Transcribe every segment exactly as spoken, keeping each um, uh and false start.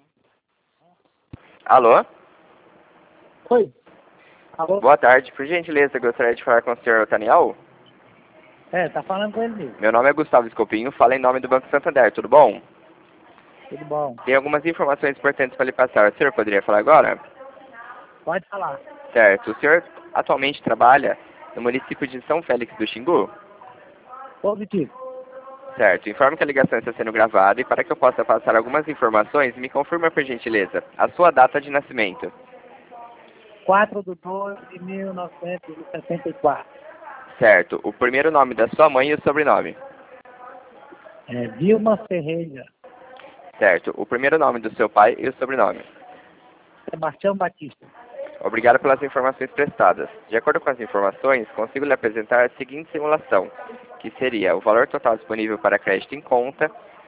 Alô? Oi. Alô? Boa tarde. Por gentileza, gostaria de falar com o senhor Otaniel? É, tá falando com ele mesmo. Meu nome é Gustavo Escopinho, falo em nome do Banco Santander, tudo bom? Tudo bom. Tem algumas informações importantes para lhe passar. O senhor poderia falar agora? Pode falar. Certo. O senhor atualmente trabalha no município de São Félix do Xingu? Positivo. Certo. Informe que a ligação está sendo gravada e para que eu possa passar algumas informações, me confirma por gentileza a sua data de nascimento. quatro de dois de mil novecentos e setenta e quatro. Certo. O primeiro nome da sua mãe e o sobrenome. É, Vilma Ferreira. Certo. O primeiro nome do seu pai e o sobrenome. Sebastião Batista. Obrigado pelas informações prestadas. De acordo com as informações, consigo lhe apresentar a seguinte simulação, que seria o valor total disponível para crédito em conta,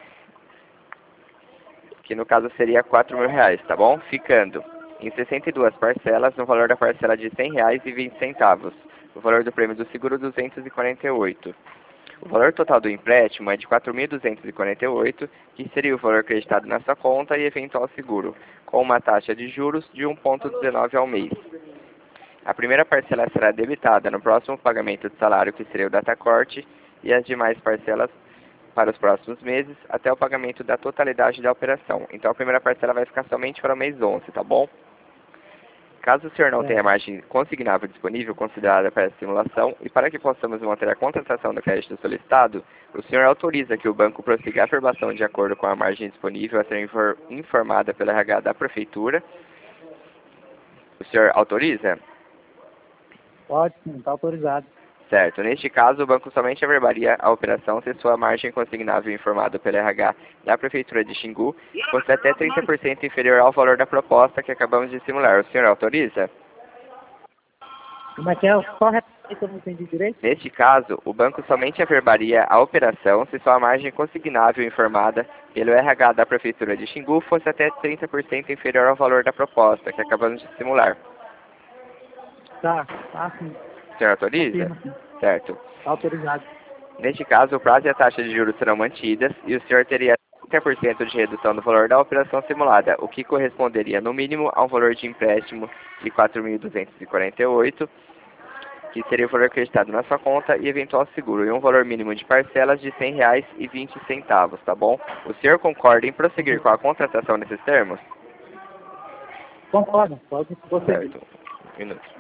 que no caso seria quatro mil reais, tá bom? Ficando em sessenta e duas parcelas, no valor da parcela de cem reais e vinte centavos. O valor do prêmio do seguro, duzentos e quarenta e oito. O valor total do empréstimo é de quatro mil duzentos e quarenta e oito, que seria o valor acreditado na sua conta e eventual seguro, com uma taxa de juros de um vírgula dezenove ao mês. A primeira parcela será debitada no próximo pagamento de salário, que seria o datacorte, e as demais parcelas para os próximos meses, até o pagamento da totalidade da operação. Então a primeira parcela vai ficar somente para o mês onze, tá bom? Caso o senhor não É. tenha margem consignável disponível considerada para essa simulação, e para que possamos manter a contratação do crédito solicitado, o senhor autoriza que o banco prossiga a aprovação de acordo com a margem disponível a ser infor informada pela R H da Prefeitura. O senhor autoriza? Pode sim, está autorizado. Certo. Neste caso, o banco somente averbaria a operação se sua margem consignável informada pela R H da Prefeitura de Xingu fosse até trinta por cento inferior ao valor da proposta que acabamos de simular. O senhor autoriza? Como é que é? Só repete que eu não entendi direito. Neste caso, o banco somente averbaria a operação se sua margem consignável informada pelo R H da Prefeitura de Xingu fosse até trinta por cento inferior ao valor da proposta que acabamos de simular. Tá, tá sim. O senhor autoriza? Confirma, sim. Certo. Tá autorizado. Neste caso, o prazo e a taxa de juros serão mantidas e o senhor teria trinta por cento de redução do valor da operação simulada, o que corresponderia no mínimo a um valor de empréstimo de quatro mil duzentos e quarenta e oito, que seria o valor acreditado na sua conta e eventual seguro, e um valor mínimo de parcelas de cem reais e vinte centavos, tá bom? O senhor concorda em prosseguir com a contratação nesses termos? Concordo, pode prosseguir. Certo. Um minuto.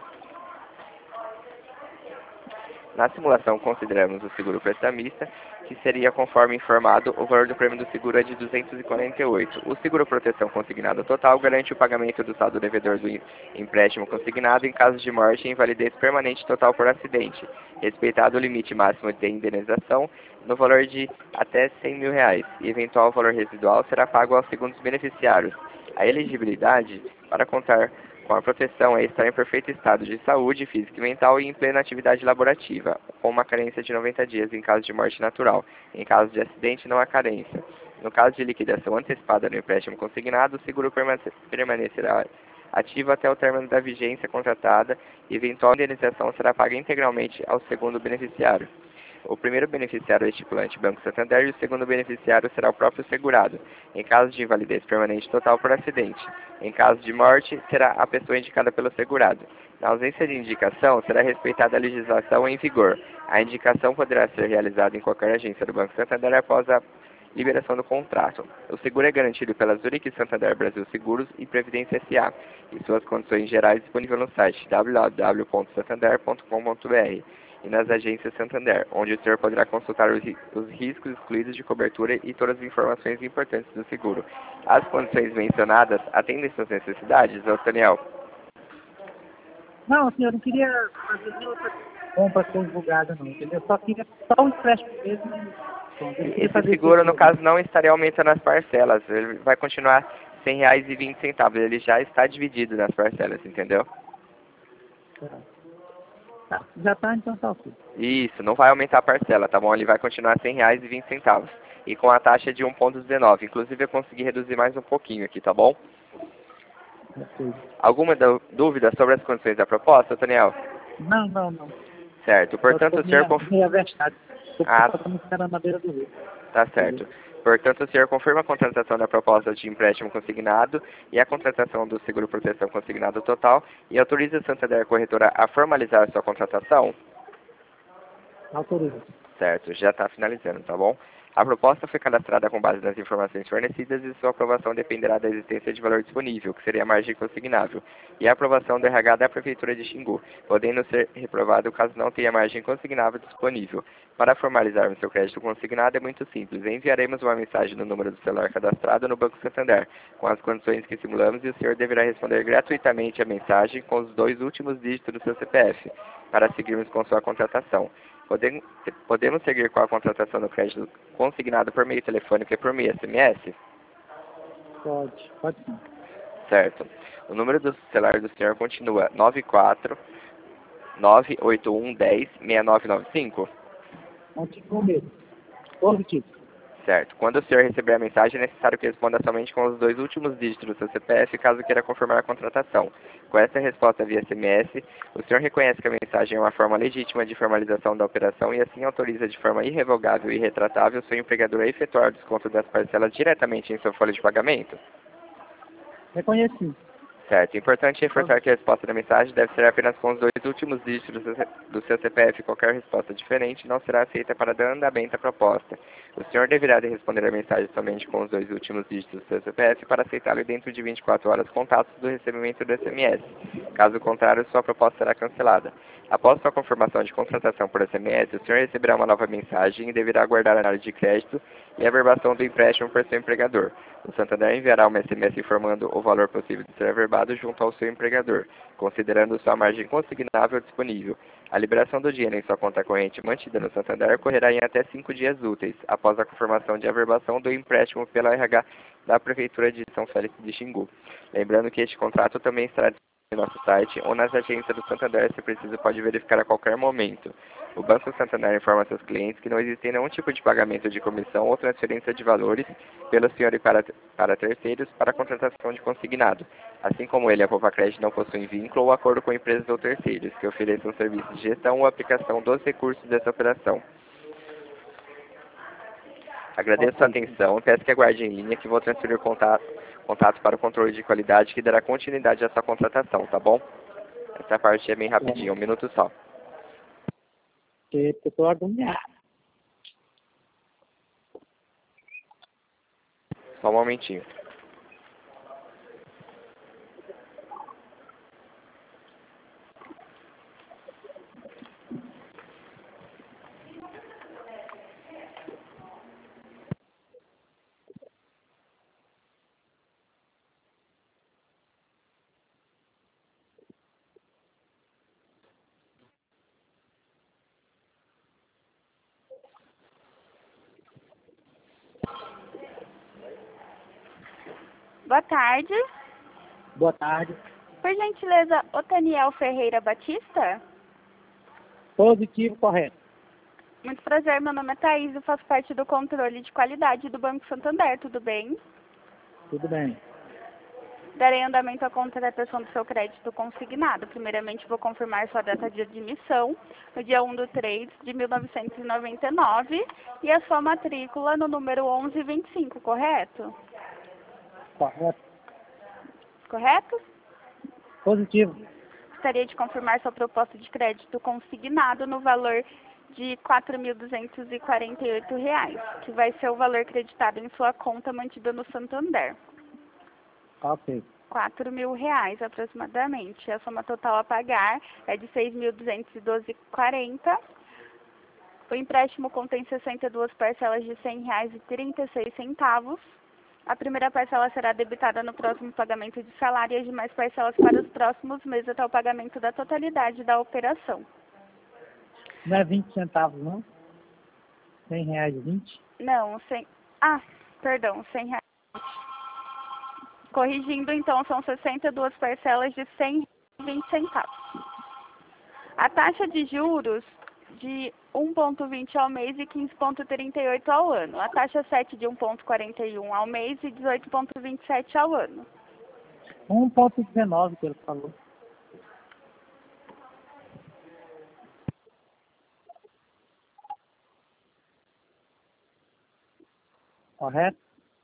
Na simulação, consideramos o seguro prestamista, que seria, conforme informado, o valor do prêmio do seguro é de duzentos e quarenta e oito. O seguro proteção consignado total garante o pagamento do saldo devedor do empréstimo consignado em caso de morte e invalidez permanente total por acidente, respeitado o limite máximo de indenização no valor de até cem mil reais, e eventual valor residual será pago aos segundos beneficiários. A elegibilidade para contar com a proteção é estar em perfeito estado de saúde física e mental e em plena atividade laborativa, com uma carência de noventa dias em caso de morte natural. Em caso de acidente, não há carência. No caso de liquidação antecipada no empréstimo consignado, o seguro permanecerá ativo até o término da vigência contratada e eventual indenização será paga integralmente ao segundo beneficiário. O primeiro beneficiário é o estipulante Banco Santander e o segundo beneficiário será o próprio segurado, em caso de invalidez permanente total por acidente. Em caso de morte, será a pessoa indicada pelo segurado. Na ausência de indicação, será respeitada a legislação em vigor. A indicação poderá ser realizada em qualquer agência do Banco Santander após a liberação do contrato. O seguro é garantido pela Zurich Santander Brasil Seguros e Previdência S A e suas condições gerais disponível no site w w w ponto santander ponto com ponto b r e nas agências Santander, onde o senhor poderá consultar os, ri os riscos excluídos de cobertura e todas as informações importantes do seguro. As condições mencionadas atendem suas necessidades, Daniel? Não, assim, eu não queria fazer nenhuma outra compra divulgada, não, entendeu? Eu só queria só um empréstimo mesmo. Pronto, eu não queria Esse fazer seguro, isso no tudo. caso, não estaria aumentando as parcelas. Ele vai continuar cem reais e vinte centavos. Ele já está dividido nas parcelas, entendeu? Tá, já tá, então tá ok. Isso, não vai aumentar a parcela, tá bom? Ele vai continuar cem reais e vinte centavos. E com a taxa de um vírgula dezenove. Inclusive, eu consegui reduzir mais um pouquinho aqui, tá bom? Ok. Alguma dúvida sobre as condições da proposta, Daniel? Não, não, não. Certo. Portanto, Eu o senhor... tô meio aversado. Tô Ah, passando ficar na madeira do rio. tá certo. Portanto, o senhor confirma a contratação da proposta de empréstimo consignado e a contratação do seguro proteção consignado total e autoriza a Santander Corretora a formalizar a sua contratação? Autoriza. Certo, já está finalizando, tá bom? A proposta foi cadastrada com base nas informações fornecidas e sua aprovação dependerá da existência de valor disponível, que seria a margem consignável, e a aprovação do R H da Prefeitura de Xingu, podendo ser reprovado caso não tenha margem consignável disponível. Para formalizarmos seu crédito consignado é muito simples. Enviaremos uma mensagem no número do celular cadastrado no Banco Santander, com as condições que simulamos, e o senhor deverá responder gratuitamente a mensagem com os dois últimos dígitos do seu C P F, para seguirmos com sua contratação. Podem- Podemos seguir com a contratação do crédito consignado por meio telefônico e por meio S M S? Pode, pode sim. Certo. O número do celular do senhor continua nove quatro nove oito um um zero seis nove nove cinco? Continua mesmo. Positivo. Certo. Quando o senhor receber a mensagem, é necessário que responda somente com os dois últimos dígitos do seu C P F, caso queira confirmar a contratação. Com essa resposta via S M S, o senhor reconhece que a mensagem é uma forma legítima de formalização da operação e assim autoriza de forma irrevogável e retratável o seu empregador a efetuar o desconto das parcelas diretamente em sua folha de pagamento? Reconheci. Certo. Importante reforçar que a resposta da mensagem deve ser apenas com os dois últimos dígitos do seu do seu C P F. Qualquer resposta diferente não será aceita para dar andamento à proposta. O senhor deverá de responder a mensagem somente com os dois últimos dígitos do seu C P F para aceitá-lo dentro de vinte e quatro horas contatos do recebimento do S M S. Caso contrário, sua proposta será cancelada. Após sua confirmação de contratação por S M S, o senhor receberá uma nova mensagem e deverá aguardar a análise de crédito e a averbação do empréstimo por seu empregador. O Santander enviará uma S M S informando o valor possível de ser averbado junto ao seu empregador, considerando sua margem consignável disponível. A liberação do dinheiro em sua conta corrente mantida no Santander ocorrerá em até cinco dias úteis, após a confirmação de averbação do empréstimo pela R H da Prefeitura de São Félix de Xingu. Lembrando que este contrato também estará disponível no nosso site ou nas agências do Santander, se preciso pode verificar a qualquer momento. O Banco Santander informa seus clientes que não existe nenhum tipo de pagamento de comissão ou transferência de valores pelo senhor e para, para terceiros para a contratação de consignado. Assim como ele, a Poupa Crédito não possui vínculo ou acordo com empresas ou terceiros que ofereçam serviços de gestão ou aplicação dos recursos dessa operação. Agradeço sua atenção e peço que aguarde em linha que vou transferir o contato, contato para o controle de qualidade que dará continuidade a essa contratação, tá bom? Essa parte é bem rapidinho, um minuto só. Porque eu estou agoniado. Só um momentinho. Boa tarde. Boa tarde. Por gentileza, Otaniel Ferreira Batista? Positivo, correto. Muito prazer, meu nome é Thaís, eu faço parte do controle de qualidade do Banco Santander, tudo bem? Tudo bem. Darei andamento à contratação do seu crédito consignado. Primeiramente, vou confirmar sua data de admissão, no dia um de três de mil novecentos e noventa e nove, e a sua matrícula no número onze vinte e cinco, correto? Correto. Correto? Positivo. Gostaria de confirmar sua proposta de crédito consignado no valor de quatro mil duzentos e quarenta e oito reais, que vai ser o valor creditado em sua conta mantida no Santander. Ok. quatro mil reais aproximadamente. A soma total a pagar é de seis mil duzentos e doze reais e quarenta centavos. O empréstimo contém sessenta e duas parcelas de cem reais e trinta e seis centavos. A primeira parcela será debitada no próximo pagamento de salário e as demais parcelas para os próximos meses até o pagamento da totalidade da operação. Não é vinte centavos, não? cem reais e vinte? Não, cem... Ah, perdão, cem reais. Corrigindo, então, são sessenta e duas parcelas de cem reais e vinte centavos. A taxa de juros de um vírgula vinte ao mês e quinze vírgula trinta e oito ao ano. A taxa sete de um vírgula quarenta e um ao mês e dezoito vírgula vinte e sete ao ano. um vírgula dezenove que ele falou. correto?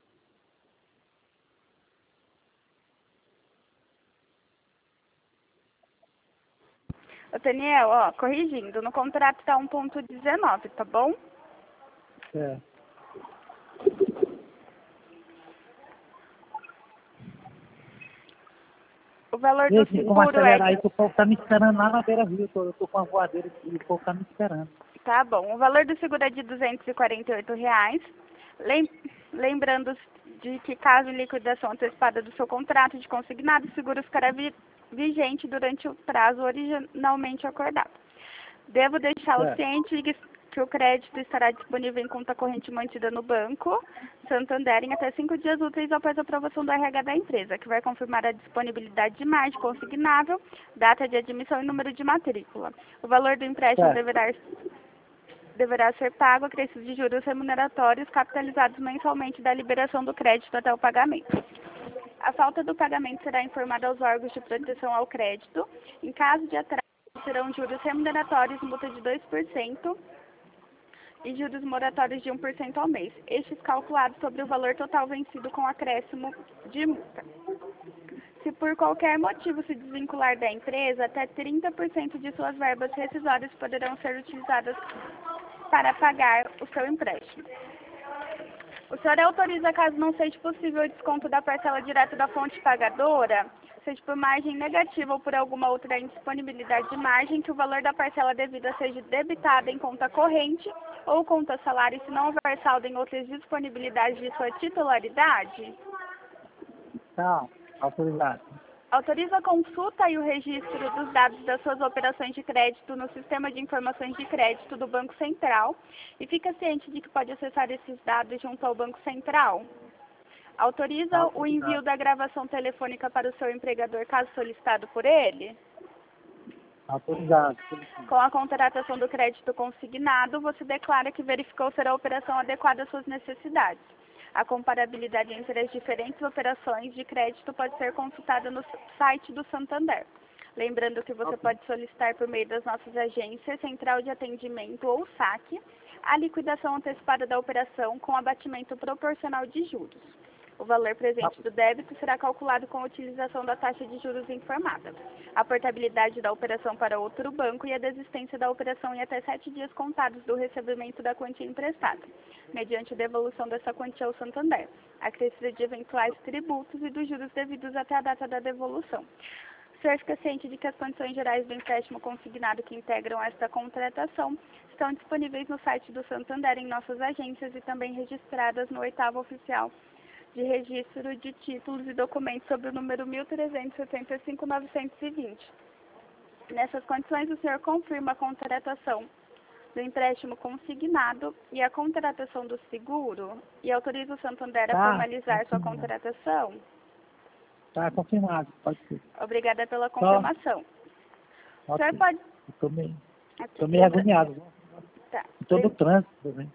Ô, Daniel, ó, corrigindo, no contrato tá um ponto dezenove, tá bom? É. O valor do Gente, vamos seguro acelerar é aí de... que o povo tá me esperando lá na beira rio. Eu tô, eu tô com a voadeira aqui, o povo tá me esperando. Tá bom. O valor do seguro é de duzentos e quarenta e oito reais. Lem... Lembrando de que caso em liquidação antecipada do seu contrato de consignado, o seguro ficará vi... vigente durante o prazo originalmente acordado. Devo deixá-lo Certo. ciente de que o crédito estará disponível em conta corrente mantida no Banco Santander em até cinco dias úteis após a aprovação do R H da empresa, que vai confirmar a disponibilidade de margem consignável, data de admissão e número de matrícula. O valor do empréstimo Certo. deverá, deverá ser pago a crescidos de juros remuneratórios capitalizados mensalmente da liberação do crédito até o pagamento. A falta do pagamento será informada aos órgãos de proteção ao crédito. Em caso de atraso, serão juros remuneratórios, multa de dois por cento e juros moratórios de um por cento ao mês. Estes calculados sobre o valor total vencido com acréscimo de multa. Se por qualquer motivo se desvincular da empresa, até trinta por cento de suas verbas rescisórias poderão ser utilizadas para pagar o seu empréstimo. O senhor autoriza, caso não seja possível o desconto da parcela direta da fonte pagadora, seja por margem negativa ou por alguma outra indisponibilidade de margem, que o valor da parcela devida seja debitada em conta corrente ou conta salário se não houver saldo em outras disponibilidades de sua titularidade? Tá, autorizado. Autoriza a consulta e o registro dos dados das suas operações de crédito no Sistema de Informações de Crédito do Banco Central e fica ciente de que pode acessar esses dados junto ao Banco Central. Autoriza Tá, o envio autorizado. da gravação telefônica para o seu empregador, caso solicitado por ele? Autorizado. Com a contratação do crédito consignado, você declara que verificou ser a operação adequada às suas necessidades. A comparabilidade entre as diferentes operações de crédito pode ser consultada no site do Santander. Lembrando que você Ok. pode solicitar por meio das nossas agências, Central de Atendimento ou saque, a liquidação antecipada da operação com abatimento proporcional de juros. O valor presente do débito será calculado com a utilização da taxa de juros informada. A portabilidade da operação para outro banco e a desistência da operação em até sete dias contados do recebimento da quantia emprestada, mediante devolução dessa quantia ao Santander, acrescida de eventuais tributos e dos juros devidos até a data da devolução. O senhor fica ciente de que as condições gerais do empréstimo consignado que integram esta contratação estão disponíveis no site do Santander em nossas agências e também registradas no oitavo oficial de registro de títulos e documentos sob o número mil trezentos e setenta e cinco, novecentos e vinte. Nessas condições, o senhor confirma a contratação do empréstimo consignado e a contratação do seguro e autoriza o Santander a Tá, formalizar sua confirmado. contratação? Tá confirmado, pode ser. Obrigada pela confirmação. O Ok. senhor pode... Eu tô meio, Ok, tô meio lembra- agoniado. viu? Tá. Tô no trânsito também.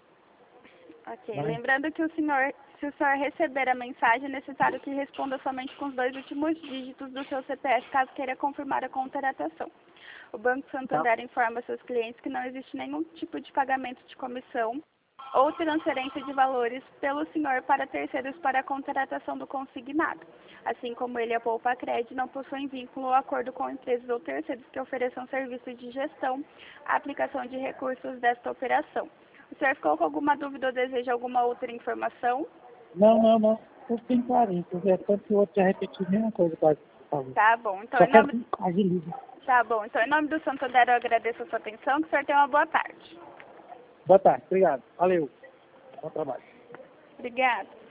Ok, Vai. lembrando que o senhor, se o senhor receber a mensagem, é necessário que responda somente com os dois últimos dígitos do seu C P F, caso queira confirmar a contratação. O Banco Santander informa seus clientes que não existe nenhum tipo de pagamento de comissão ou transferência de valores pelo senhor para terceiros para a contratação do consignado. Assim como ele, a Poupa Cred, não possuem vínculo ou acordo com empresas ou terceiros que ofereçam serviços de gestão, aplicação de recursos desta operação. O senhor ficou com alguma dúvida ou deseja alguma outra informação? Não, não, não. Tudo bem clarinho. Porque tanto que o outro já repetiu a mesma coisa, quase. por favor. Tá bom, então Só em quero nome, que agilize. tá bom, então em nome do Santander eu agradeço a sua atenção, que o senhor tenha uma boa tarde. Boa tarde, obrigado. Valeu. Bom trabalho. Obrigada.